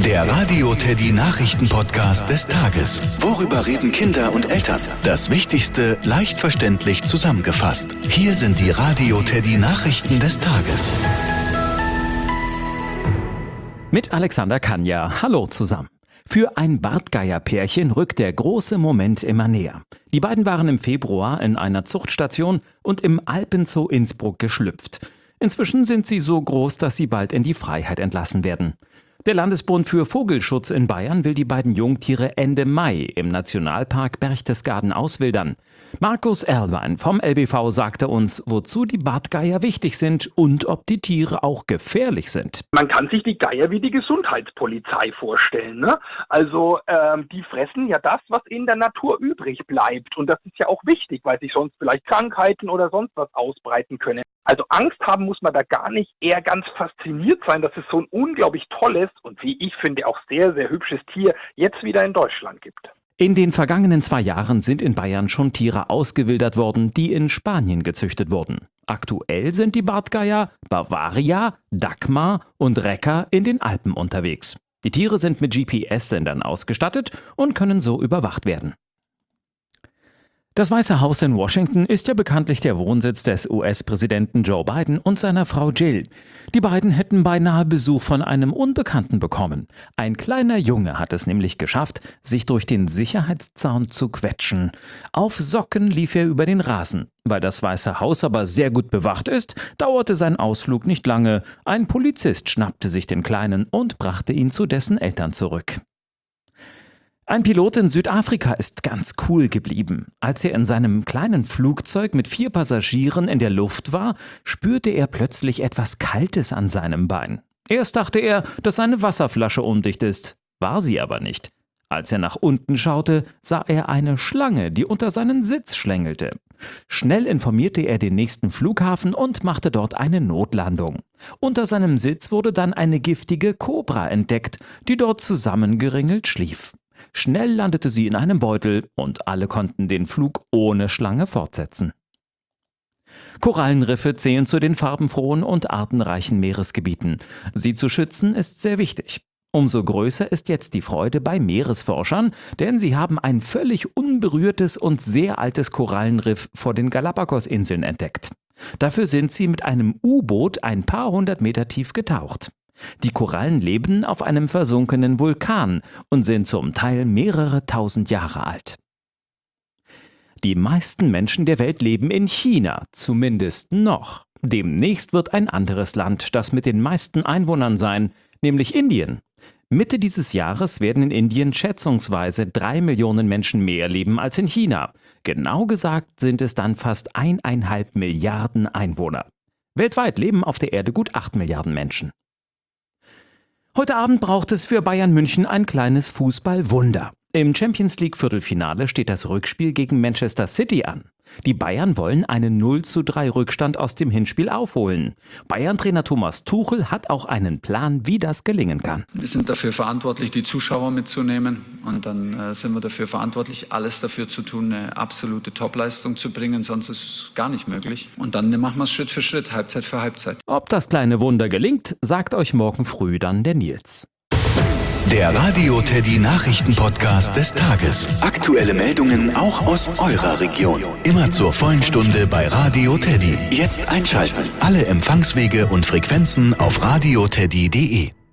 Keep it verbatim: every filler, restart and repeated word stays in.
Der Radio Teddy Nachrichten-Podcast des Tages. Worüber reden Kinder und Eltern? Das Wichtigste leicht verständlich zusammengefasst. Hier sind die Radio Teddy Nachrichten des Tages. Mit Alexander Kanja. Hallo zusammen. Für ein Bartgeier-Pärchen rückt der große Moment immer näher. Die beiden waren im Februar in einer Zuchtstation und im Alpenzoo Innsbruck geschlüpft. Inzwischen sind sie so groß, dass sie bald in die Freiheit entlassen werden. Der Landesbund für Vogelschutz in Bayern will die beiden Jungtiere Ende Mai im Nationalpark Berchtesgaden auswildern. Markus Erlwein vom L B V sagte uns, wozu die Bartgeier wichtig sind und ob die Tiere auch gefährlich sind. Man kann sich die Geier wie die Gesundheitspolizei vorstellen, ne? Also ähm, die fressen ja das, was in der Natur übrig bleibt. Und das ist ja auch wichtig, weil sich sonst vielleicht Krankheiten oder sonst was ausbreiten können. Also Angst haben muss man da gar nicht, eher ganz fasziniert sein, dass es so ein unglaublich tolles und wie ich finde auch sehr, sehr hübsches Tier jetzt wieder in Deutschland gibt. In den vergangenen zwei Jahren sind in Bayern schon Tiere ausgewildert worden, die in Spanien gezüchtet wurden. Aktuell sind die Bartgeier Bavaria, Dagmar und Rekka in den Alpen unterwegs. Die Tiere sind mit G P S-Sendern ausgestattet und können so überwacht werden. Das Weiße Haus in Washington ist ja bekanntlich der Wohnsitz des U S-Präsidenten Joe Biden und seiner Frau Jill. Die beiden hätten beinahe Besuch von einem Unbekannten bekommen. Ein kleiner Junge hat es nämlich geschafft, sich durch den Sicherheitszaun zu quetschen. Auf Socken lief er über den Rasen. Weil das Weiße Haus aber sehr gut bewacht ist, dauerte sein Ausflug nicht lange. Ein Polizist schnappte sich den Kleinen und brachte ihn zu dessen Eltern zurück. Ein Pilot in Südafrika ist ganz cool geblieben. Als er in seinem kleinen Flugzeug mit vier Passagieren in der Luft war, spürte er plötzlich etwas Kaltes an seinem Bein. Erst dachte er, dass seine Wasserflasche undicht ist, war sie aber nicht. Als er nach unten schaute, sah er eine Schlange, die unter seinen Sitz schlängelte. Schnell informierte er den nächsten Flughafen und machte dort eine Notlandung. Unter seinem Sitz wurde dann eine giftige Kobra entdeckt, die dort zusammengeringelt schlief. Schnell landete sie in einem Beutel und alle konnten den Flug ohne Schlange fortsetzen. Korallenriffe zählen zu den farbenfrohen und artenreichen Meeresgebieten. Sie zu schützen ist sehr wichtig. Umso größer ist jetzt die Freude bei Meeresforschern, denn sie haben ein völlig unberührtes und sehr altes Korallenriff vor den Galapagos-Inseln entdeckt. Dafür sind sie mit einem U-Boot ein paar hundert Meter tief getaucht. Die Korallen leben auf einem versunkenen Vulkan und sind zum Teil mehrere tausend Jahre alt. Die meisten Menschen der Welt leben in China, zumindest noch. Demnächst wird ein anderes Land das mit den meisten Einwohnern sein, nämlich Indien. Mitte dieses Jahres werden in Indien schätzungsweise drei Millionen Menschen mehr leben als in China. Genau gesagt sind es dann fast eineinhalb Milliarden Einwohner. Weltweit leben auf der Erde gut acht Milliarden Menschen. Heute Abend braucht es für Bayern München ein kleines Fußballwunder. Im Champions-League-Viertelfinale steht das Rückspiel gegen Manchester City an. Die Bayern wollen einen null zu drei Rückstand aus dem Hinspiel aufholen. Bayern-Trainer Thomas Tuchel hat auch einen Plan, wie das gelingen kann. Wir sind dafür verantwortlich, die Zuschauer mitzunehmen. Und dann äh, sind wir dafür verantwortlich, alles dafür zu tun, eine absolute Topleistung zu bringen. Sonst ist es gar nicht möglich. Und dann machen wir es Schritt für Schritt, Halbzeit für Halbzeit. Ob das kleine Wunder gelingt, sagt euch morgen früh dann der Nils. Der Radio Teddy Nachrichten-Podcast des Tages. Aktuelle Meldungen auch aus eurer Region. Immer zur vollen Stunde bei Radio Teddy. Jetzt einschalten. Alle Empfangswege und Frequenzen auf radioteddy punkt de.